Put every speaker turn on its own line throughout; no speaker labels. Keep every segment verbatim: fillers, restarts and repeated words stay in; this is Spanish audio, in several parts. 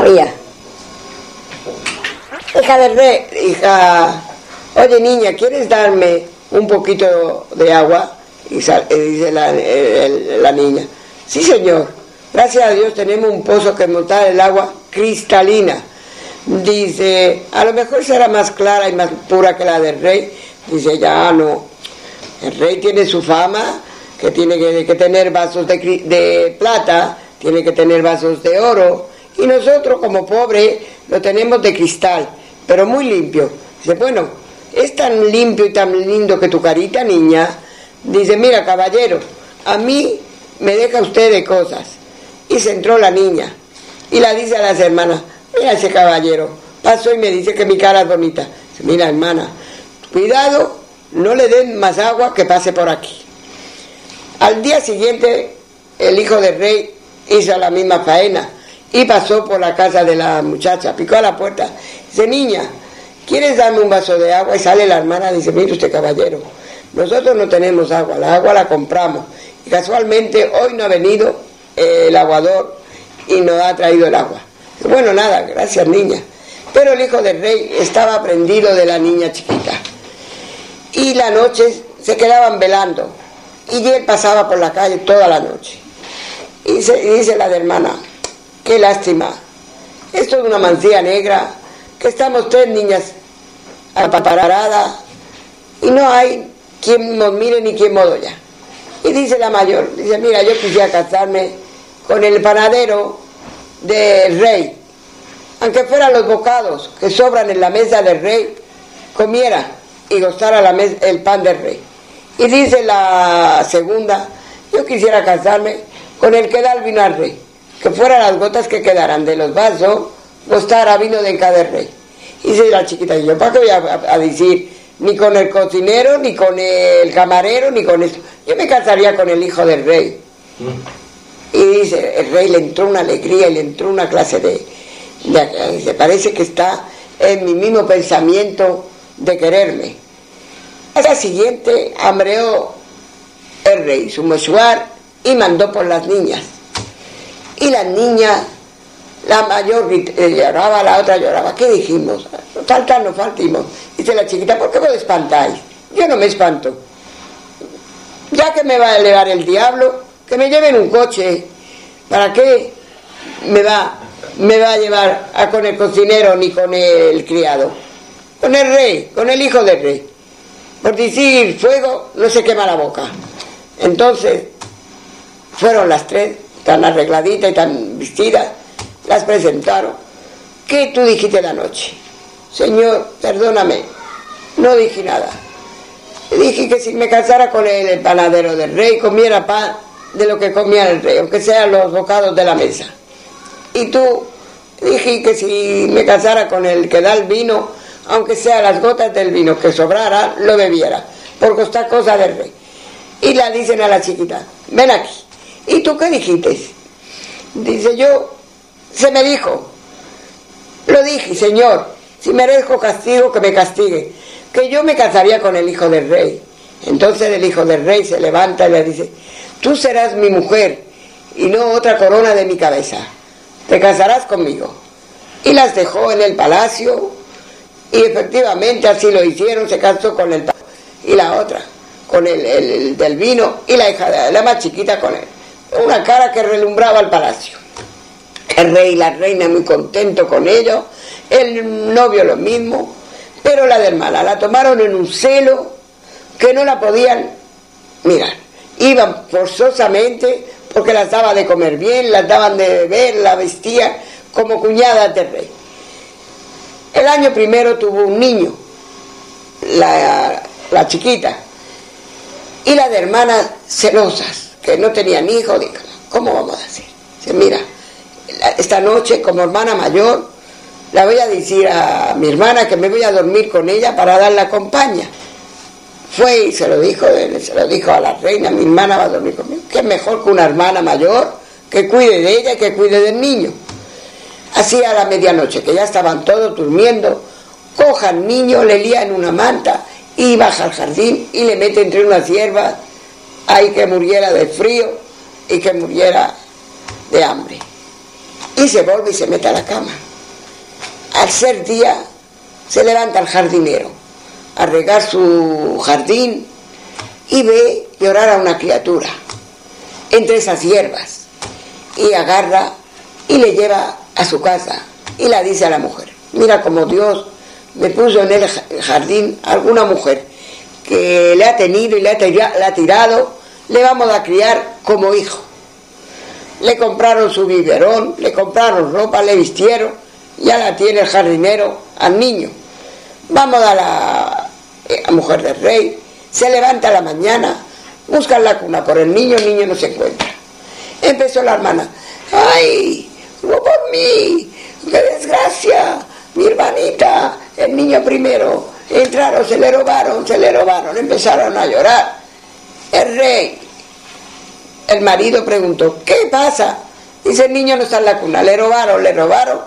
María. Hija del rey, hija, oye niña, ¿quieres darme un poquito de agua? Y sal, eh, dice la, eh, la niña, sí señor, gracias a Dios tenemos un pozo que nos da el agua cristalina. Dice, a lo mejor será más clara y más pura que la del rey. Dice, ya no, el rey tiene su fama, que tiene que, que tener vasos de, de plata, tiene que tener vasos de oro, y nosotros como pobres lo tenemos de cristal, pero muy limpio. Dice, bueno, es tan limpio y tan lindo que tu carita, niña. Dice, mira caballero, a mí me deja usted de cosas. Y se entró la niña y la dice a las hermanas, mira ese caballero, pasó y me dice que mi cara es bonita. Dice, mira hermana, cuidado, no le den más agua que pase por aquí. Al día siguiente el hijo del rey hizo la misma faena y pasó por la casa de la muchacha, picó a la puerta, dice, niña, ¿quieres darme un vaso de agua? Y sale la hermana, dice, mire usted caballero, nosotros no tenemos agua, la agua la compramos, y casualmente hoy no ha venido eh, el aguador y no ha traído el agua. Dice, bueno, nada, gracias niña. Pero el hijo del rey estaba prendido de la niña chiquita, y la noche se quedaban velando, y él pasaba por la calle toda la noche. Y dice, y dice la de hermana, qué lástima, esto es una mancilla negra, que estamos tres niñas apaparadas y no hay quien nos mire ni quien nos oya. Y dice la mayor, dice, mira, yo quisiera casarme con el panadero del rey, aunque fueran los bocados que sobran en la mesa del rey, comiera y gozara la mesa, el pan del rey. Y dice la segunda, yo quisiera casarme con el que da el vino al rey, que fueran las gotas que quedaran de los vasos, gustara vino de cada rey. Y dice la chiquita, y yo, ¿para qué voy a, a decir ni con el cocinero, ni con el camarero, ni con esto? Yo me casaría con el hijo del rey. Mm. Y dice, el rey le entró una alegría y le entró una clase de, de dice, parece que está en mi mismo pensamiento de quererme. Al día siguiente hambreó el rey su mesuar y mandó por las niñas. Y las niñas, la mayor lloraba, la otra lloraba. ¿Qué dijimos? Falta, no faltimos. Dice la chiquita, ¿por qué vos espantáis? Yo no me espanto. Ya que me va a elevar el diablo, que me lleven un coche. ¿Para qué me va, me va a llevar a con el cocinero ni con el criado? Con el rey, con el hijo del rey. Por decir fuego, no se quema la boca. Entonces, fueron las tres, tan arregladitas y tan vestidas, las presentaron. ¿Qué tú dijiste la noche? Señor, perdóname, no dije nada. Dije que si me casara con él, el panadero del rey, comiera pan de lo que comía el rey, aunque sean los bocados de la mesa. Y tú, dije que si me casara con el que da el vino, aunque sean las gotas del vino que sobrara, lo bebiera, porque está cosa del rey. Y la dicen a la chiquita, ven aquí. ¿Y tú qué dijiste? Dice, yo, se me dijo, lo dije, señor, si merezco castigo, que me castigue, que yo me casaría con el hijo del rey. Entonces el hijo del rey se levanta y le dice, tú serás mi mujer y no otra corona de mi cabeza, te casarás conmigo. Y las dejó en el palacio, y efectivamente así lo hicieron, se casó con el y la otra, con el, el, el del vino, y la hija de la más chiquita con él. Una cara que relumbraba el palacio. El rey y la reina muy contentos con ellos, el novio lo mismo, pero la de hermana la tomaron en un celo que no la podían mirar. Iban forzosamente porque las daba de comer bien, las daban de beber, la vestían como cuñadas del rey. El año primero tuvo un niño, la, la chiquita, y la de hermanas celosas, que no tenían hijos, dijo, ¿cómo vamos a hacer? Dice, mira, esta noche como hermana mayor, la voy a decir a mi hermana que me voy a dormir con ella para darle la compañía. Fue y se lo dijo, se lo dijo a la reina, mi hermana va a dormir conmigo, que es mejor que una hermana mayor que cuide de ella y que cuide del niño. Así a la medianoche, que ya estaban todos durmiendo, coja al niño, le lía en una manta y baja al jardín y le mete entre unas hierbas, ahí que muriera de frío y que muriera de hambre. y se vuelve y se mete a la cama. Al ser día, se levanta el jardinero a regar su jardín y ve llorar a una criatura entre esas hierbas, y agarra y le lleva a su casa y la dice a la mujer: mira como Dios me puso en el jardín alguna mujer que le ha tenido y le ha, tira, le ha tirado, le vamos a criar como hijo. Le compraron su biberón, le compraron ropa, le vistieron, ya la tiene el jardinero al niño. Vamos a la a mujer del rey, se levanta a la mañana, busca la cuna por el niño, el niño no se encuentra. Empezó la hermana: ¡ay, no por mí! ¡Qué desgracia! Mi hermanita, el niño primero, entraron, se le robaron, se le robaron, empezaron a llorar. El rey, el marido preguntó: ¿qué pasa? Dice: el niño no está en la cuna, le robaron, le robaron.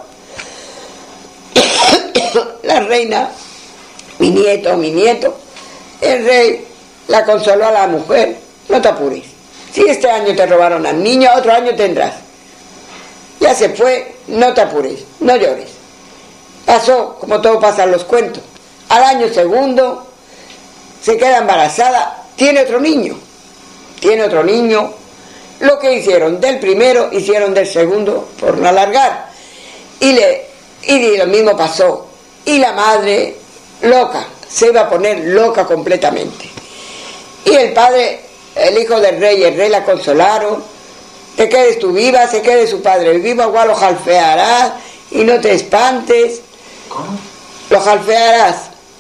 La reina: mi nieto, mi nieto. El rey la consoló a la mujer: no te apures, si este año te robaron al niño, otro año tendrás. Ya se fue, no te apures, no llores. Pasó, como todo pasa en los cuentos. Al año segundo, se queda embarazada, tiene otro niño. Tiene otro niño. Lo que hicieron del primero, hicieron del segundo, por no alargar. Y, le, y lo mismo pasó. Y la madre, loca, se iba a poner loca completamente. Y el padre, el hijo del rey y el rey la consolaron: te quedes tú viva, se quede su padre vivo, igual lo jalfearás y no te espantes.
¿Cómo?
Lo jalfearás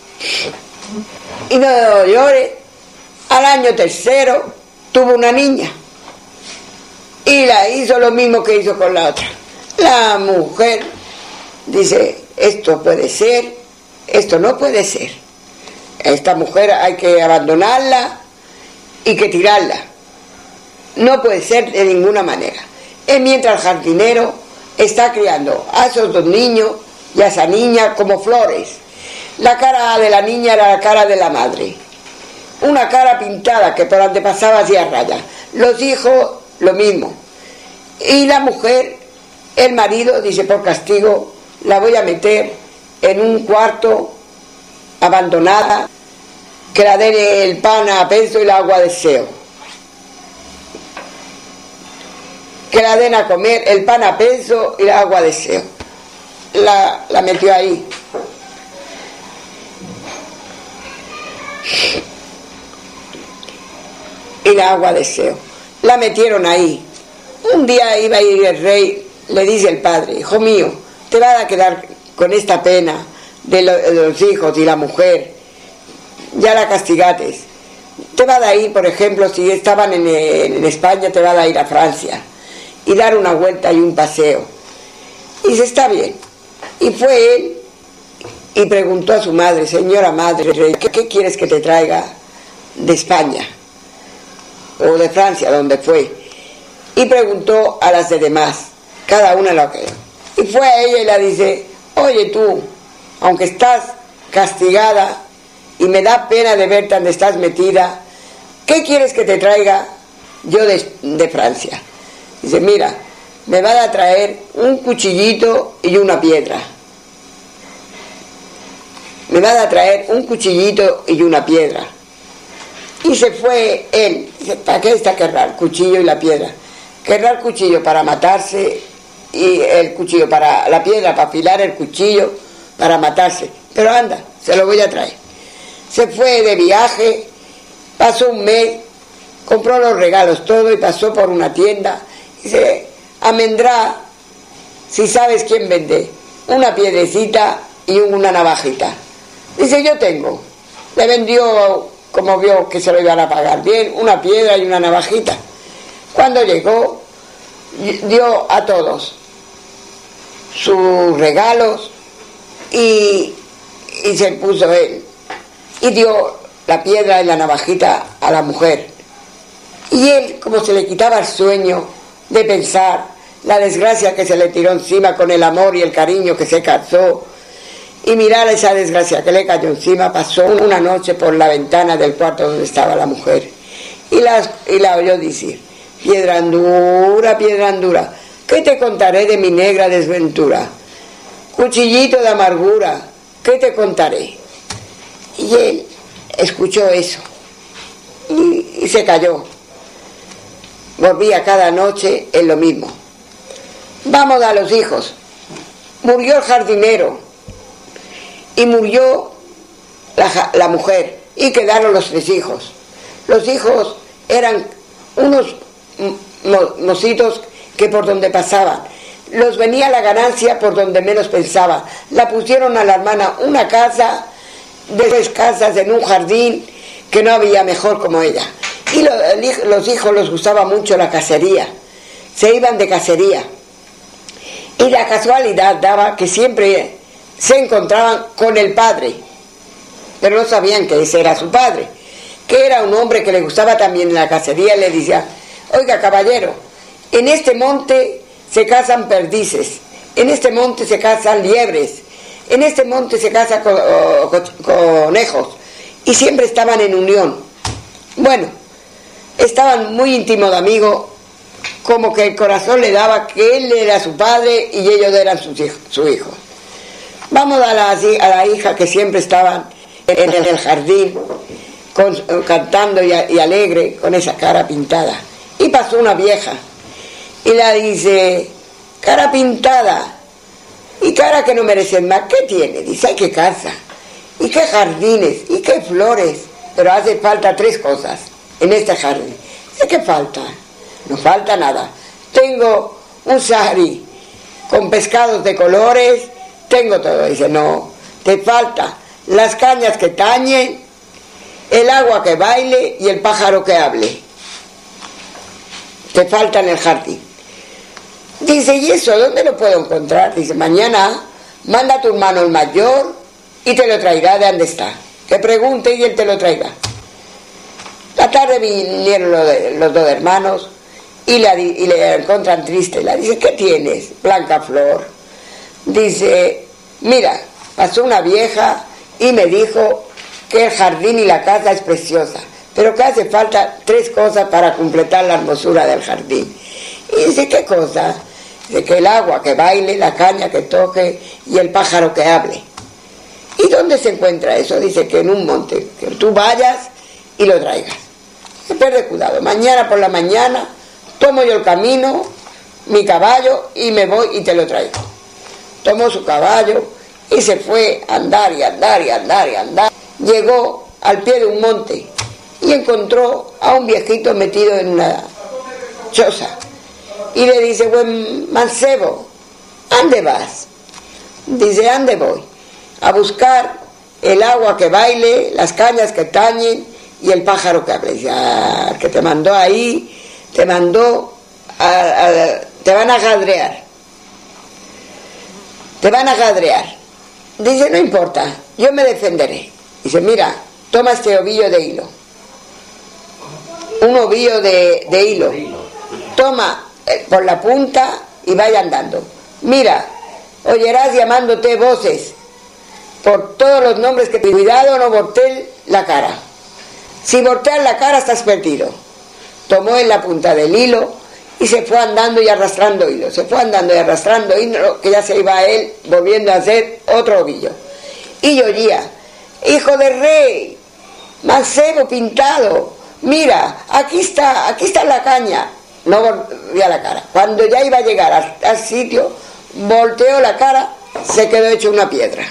y no llores. Al año tercero tuvo una niña y la hizo lo mismo que hizo con la otra. La mujer dice: esto puede ser, esto no puede ser. Esta mujer hay que abandonarla y que tirarla. No puede ser de ninguna manera. Y mientras el jardinero está criando a esos dos niños y a esa niña como flores. La cara de la niña era la cara de la madre, una cara pintada que por donde pasaba hacía rayas. Los hijos lo mismo. Y la mujer, el marido dice: por castigo la voy a meter en un cuarto abandonada, que la den el pan a peso y el agua a deseo, que la den a comer el pan a peso y el agua a deseo. La, la metió ahí. Y el agua a deseo. La metieron ahí. Un día iba a ir el rey, le dice el padre: hijo mío, te vas a quedar con esta pena de, lo, de los hijos y la mujer, ya la castigates. Te vas a ir, por ejemplo, si estaban en, en España, te vas a ir a Francia y dar una vuelta y un paseo. Y dice: está bien. Y fue él y preguntó a su madre: señora madre, ¿qué, qué quieres que te traiga de España o de Francia, donde fue? Y preguntó a las de demás, cada una lo que. Y fue a ella y le dice: oye tú, aunque estás castigada y me da pena de verte donde estás metida, ¿qué quieres que te traiga yo de, de Francia? Dice: mira, me van a traer un cuchillito y una piedra. Me van a traer un cuchillito y una piedra. Y se fue él. Dice: ¿para qué está querrá el cuchillo y la piedra? Querrá el cuchillo para matarse y el cuchillo para la piedra, para afilar el cuchillo para matarse. Pero anda, se lo voy a traer. Se fue de viaje, pasó un mes, compró los regalos todo y pasó por una tienda. Dice: almendrá, si sabes quién vende, una piedrecita y una navajita. Dice: yo tengo. Le vendió, como vio que se lo iban a pagar bien, una piedra y una navajita. Cuando llegó, dio a todos sus regalos y, y se puso él. Y dio la piedra y la navajita a la mujer. Y él, como se le quitaba el sueño de pensar la desgracia que se le tiró encima con el amor y el cariño que se casó, y mirar esa desgracia que le cayó encima, pasó una noche por la ventana del cuarto donde estaba la mujer y la, y la oyó decir: piedra dura, piedra dura, ¿qué te contaré de mi negra desventura? Cuchillito de amargura, ¿qué te contaré? Y él escuchó eso y, y se calló. Volvía cada noche en lo mismo. Vamos a los hijos. Murió el jardinero y murió la, la mujer y quedaron los tres hijos. Los hijos eran unos mo, mocitos que por donde pasaban los venía la ganancia por donde menos pensaba. La pusieron a la hermana una casa de tres casas en un jardín que no había mejor como ella. Y lo, el, los hijos les gustaba mucho la cacería, se iban de cacería. Y la casualidad daba que siempre se encontraban con el padre, pero no sabían que ese era su padre, que era un hombre que le gustaba también la cacería. Le decía: oiga, caballero, en este monte se cazan perdices, en este monte se cazan liebres, en este monte se cazan co co conejos, y siempre estaban en unión. Bueno, estaban muy íntimos de amigos, como que el corazón le daba que él era su padre y ellos eran sus hijos, su hijo. Vamos a la, a la hija que siempre estaban en el jardín con, cantando y, y alegre, con esa cara pintada. Y pasó una vieja y la dice: cara pintada y cara que no merecen más, ¿qué tiene? Dice: ay, qué casa, y qué jardines, y qué flores, pero hace falta tres cosas en este jardín. Dice: ¿qué falta? No falta nada. Tengo un sahari con pescados de colores, tengo todo. Dice: no, te falta las cañas que tañen, el agua que baile y el pájaro que hable. Te falta en el jardín. Dice: ¿y eso dónde lo puedo encontrar? Dice: mañana manda a tu hermano el mayor y te lo traerá de donde está. Que pregunte y él te lo traerá. La tarde vinieron los, los dos hermanos y, la, y le encuentran triste. Le dice: ¿qué tienes, Blanca Flor? Dice: mira, pasó una vieja y me dijo que el jardín y la casa es preciosa, pero que hace falta tres cosas para completar la hermosura del jardín. Y dice: ¿qué cosa? Dice: que el agua que baile, la caña que toque y el pájaro que hable. ¿Y dónde se encuentra eso? Dice: que en un monte, que tú vayas y lo traigas. Se pierde cuidado. Mañana por la mañana tomo yo el camino, mi caballo, y me voy y te lo traigo. Tomó su caballo y se fue a andar y andar y andar y andar. Llegó al pie de un monte y encontró a un viejito metido en una choza. Y le dice: buen mancebo, ¿ande vas? Dice: ande voy a buscar el agua que baile, las cañas que tañen y el pájaro que hable. Dice: ah, que te mandó ahí, te mandó, a, a, te van a jadrear, te van a jadrear. Dice: no importa, yo me defenderé. Dice: mira, toma este ovillo de hilo, un ovillo de, de hilo, toma eh, por la punta y vaya andando. Mira, oyerás llamándote voces por todos los nombres que te... Cuidado, no voltees la cara. Si volteas la cara estás perdido. Tomó en la punta del hilo y se fue andando y arrastrando hilo. Se fue andando y arrastrando hilo, que ya se iba a él volviendo a hacer otro ovillo. Y yo oía: hijo del rey, mancebo pintado, mira, aquí está, aquí está la caña. No volvía la cara. Cuando ya iba a llegar al, al sitio, volteó la cara, se quedó hecho una piedra.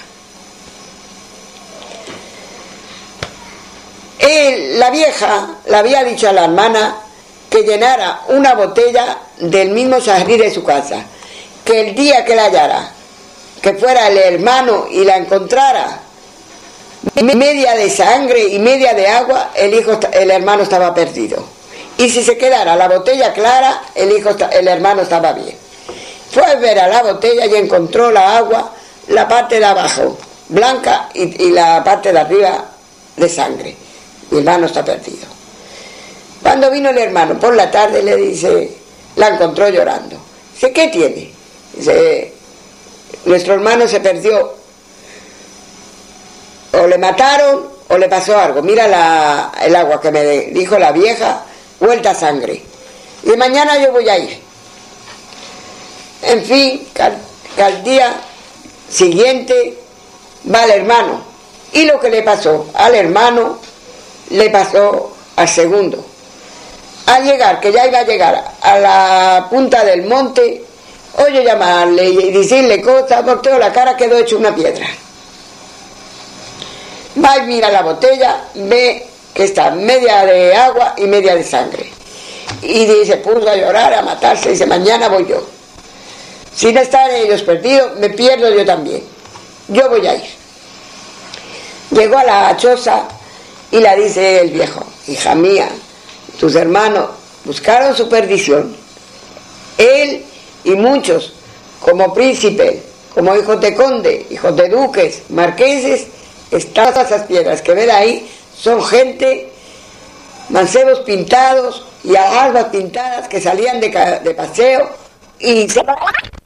Él, la vieja le había dicho a la hermana que llenara una botella del mismo sahari de su casa, que el día que la hallara, que fuera el hermano y la encontrara media de sangre y media de agua, el hijo, el hermano estaba perdido. Y si se quedara la botella clara, el hijo, el hermano estaba bien. Fue a ver a la botella y encontró la agua, la parte de abajo blanca y, y la parte de arriba de sangre. Mi hermano está perdido. Cuando vino el hermano por la tarde, le dice, la encontró llorando. Dice: ¿qué tiene? Dice: nuestro hermano se perdió. O le mataron o le pasó algo. Mira la, el agua que me dijo la vieja, vuelta a sangre. Y mañana yo voy a ir. En fin, que al, que al día siguiente va el hermano. Y lo que le pasó al hermano, le pasó al segundo. Al llegar, que ya iba a llegar a la punta del monte, oye llamarle y decirle cosas, por toda la cara quedó hecho una piedra. Va y mira la botella, ve que está media de agua y media de sangre. Y dice, puso a llorar, a matarse, dice, mañana voy yo. Si no están ellos perdidos, me pierdo yo también. Yo voy a ir. Llegó a la choza y la dice el viejo, hija mía, tus hermanos buscaron su perdición. Él y muchos, como príncipes, como hijos de conde, hijos de duques, marqueses, están esas piedras que ven ahí, son gente, mancebos pintados y albas pintadas que salían de, de paseo y se